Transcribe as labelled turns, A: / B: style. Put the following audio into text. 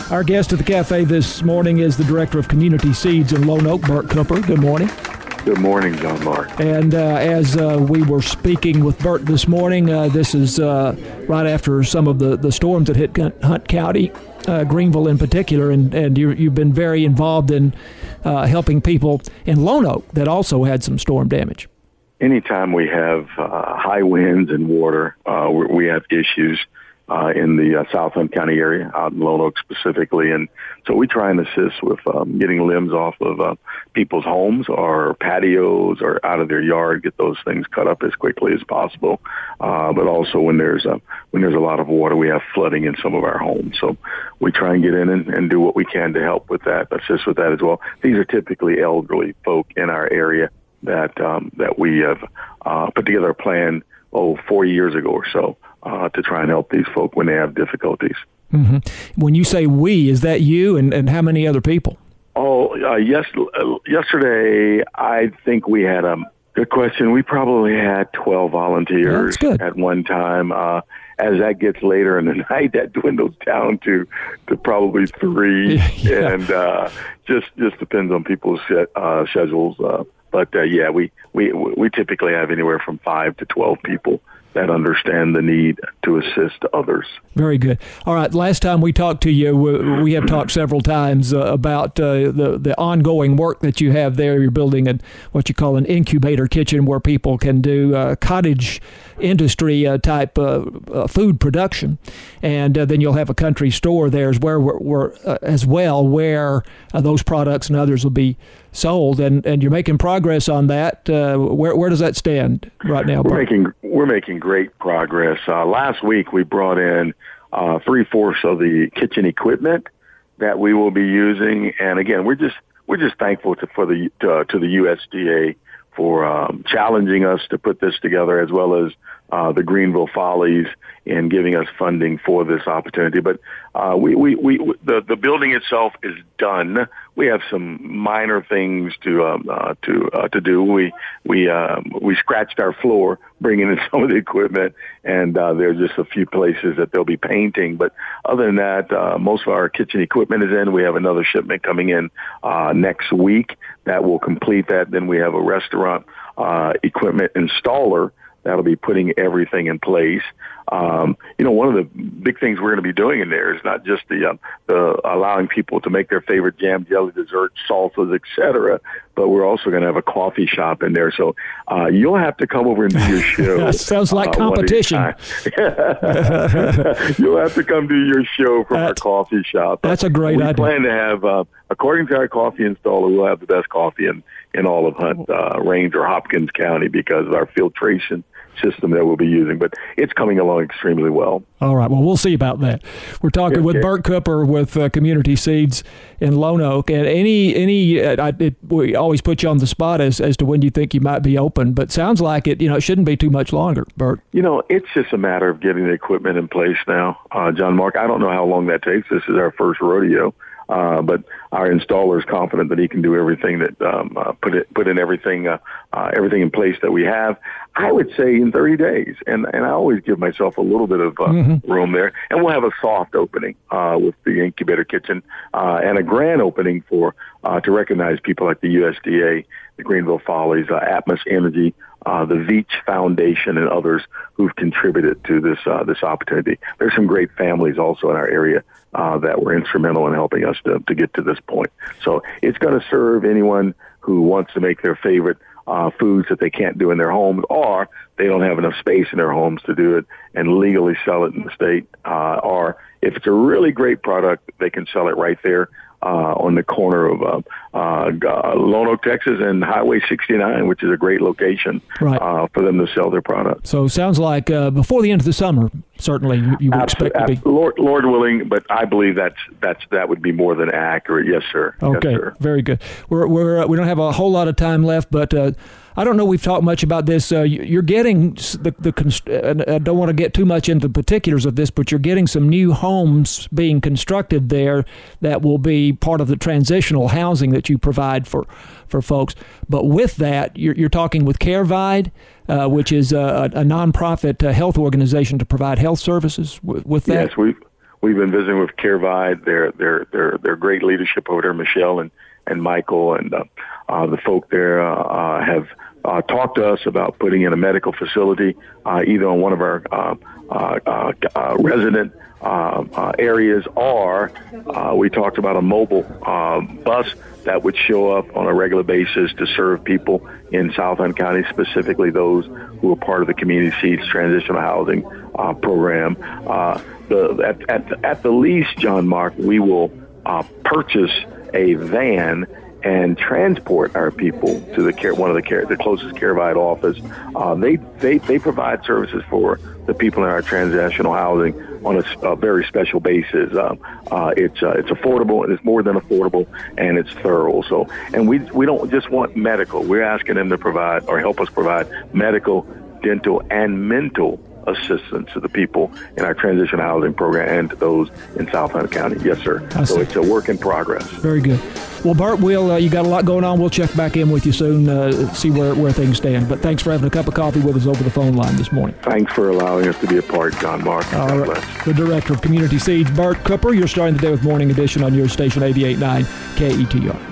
A: Our guest at the cafe this morning is the Director of Community Seeds in Lone Oak, Bert Cooper. Good morning.
B: Good morning, John Mark.
A: And as we were speaking with Bert this morning, this is right after some of the storms that hit Hunt County, Greenville in particular, and you've been very involved in helping people in Lone Oak that also had some storm damage.
B: Anytime we have high winds and water, we have issues in the South Hunt County area, out in Lone Oak specifically. And so we try and assist with getting limbs off of people's homes or patios or out of their yard, get those things cut up as quickly as possible. But also when there's a lot of water, we have flooding in some of our homes. So we try and get in and do what we can to help with that, assist with that as well. These are typically elderly folk in our area that we have put together a plan 4 years ago or so to try and help these folk when they have difficulties.
A: Mm-hmm. When you say we, is that you and how many other people?
B: Yesterday I think we had good question. We probably had 12 volunteers at one time. As that gets later in the night, that dwindles down to probably 3, and just depends on people's schedules. But we typically have anywhere from 5 to 12 people that understand the need to assist others.
A: Very good. All right. Last time we talked to you, we have talked several times about the ongoing work that you have there. You're building what you call an incubator kitchen where people can do cottage industry type food production, and then you'll have a country store there as well where those products and others will be sold, and you're making progress on that. Where does that stand right now, Bert?
B: We're making great progress. Last week we brought in 3/4 of the kitchen equipment that we will be using, and again we're just thankful to the USDA for challenging us to put this together, as well as the Greenville Follies in giving us funding for this opportunity. But the building itself is done. We have some minor things to do. We scratched our floor, bringing in some of the equipment, and there's just a few places that they'll be painting. But other than that, most of our kitchen equipment is in. We have another shipment coming in next week that will complete that. Then we have a restaurant equipment installer that'll be putting everything in place. One of the big things we're going to be doing in there is not just the allowing people to make their favorite jam, jelly, desserts, salsas, etc., but we're also going to have a coffee shop in there. So you'll have to come over and do your show.
A: That sounds like competition.
B: You'll have to come do your show from our coffee shop.
A: That's a great idea.
B: We plan to have, according to our coffee installer, we'll have the best coffee in all of Hunt, Range, or Hopkins County because of our filtration system that we'll be using, but it's coming along extremely well.
A: All right. Well, we'll see about that. We're talking with Bert Cooper with Community Seeds in Lone Oak, and we always put you on the spot as to when you think you might be open, but sounds like it shouldn't be too much longer, Bert.
B: It's just a matter of getting the equipment in place now, John Mark. I don't know how long that takes. This is our first rodeo. But our installer is confident that he can do everything that put in everything in place that we have. I would say in 30 days, and I always give myself a little bit of room there. And we'll have a soft opening with the incubator kitchen and a grand opening to recognize people like the USDA, the Greenville Follies, Atmos Energy, the Veach Foundation, and others who've contributed to this opportunity. There's some great families also in our area that were instrumental in helping us to get to this point. So it's going to serve anyone who wants to make their favorite foods that they can't do in their homes, or they don't have enough space in their homes to do it and legally sell it in the state. Or if it's a really great product, they can sell it right there on the corner of Lone Oak, Texas, and Highway 69, which is a great location for them to sell their product.
A: So it sounds like before the end of the summer, certainly you would expect to be.
B: Lord willing, but I believe that would be more than accurate. Yes, sir.
A: Okay,
B: yes, sir.
A: Very good. We don't have a whole lot of time left, but I don't know we've talked much about this. You're getting I don't want to get too much into the particulars of this, but you're getting some new homes being constructed there that will be part of the transitional housing that you provide for folks. But with that, you're talking with CareVide, which is a nonprofit health organization to provide health services with that.
B: Yes, we've been visiting with CareVide, their great leadership over there, Michelle and Michael, and the folk there have talked to us about putting in a medical facility, either on one of our resident areas, or we talked about a mobile bus that would show up on a regular basis to serve people in South Hunt County, specifically those who are part of the Community Seeds Transitional Housing Program. At the least, John Mark, we will purchase a van and transport our people to the closest CareVide office. They provide services for the people in our transitional housing on a very special basis. It's affordable, and it's more than affordable, and it's thorough. So, and we don't just want medical. We're asking them to provide or help us provide medical, dental, and mental assistance to the people in our transitional housing program and to those in South Hunt County. Yes, sir. So it's a work in progress.
A: Very good. Well, Bert, you got a lot going on. We'll check back in with you soon, see where things stand. But thanks for having a cup of coffee with us over the phone line this morning.
B: Thanks for allowing us to be a part, John Mark. God bless.
A: The Director of Community Seeds, Bert Cooper. You're starting the day with Morning Edition on your station, 88.9 KETR.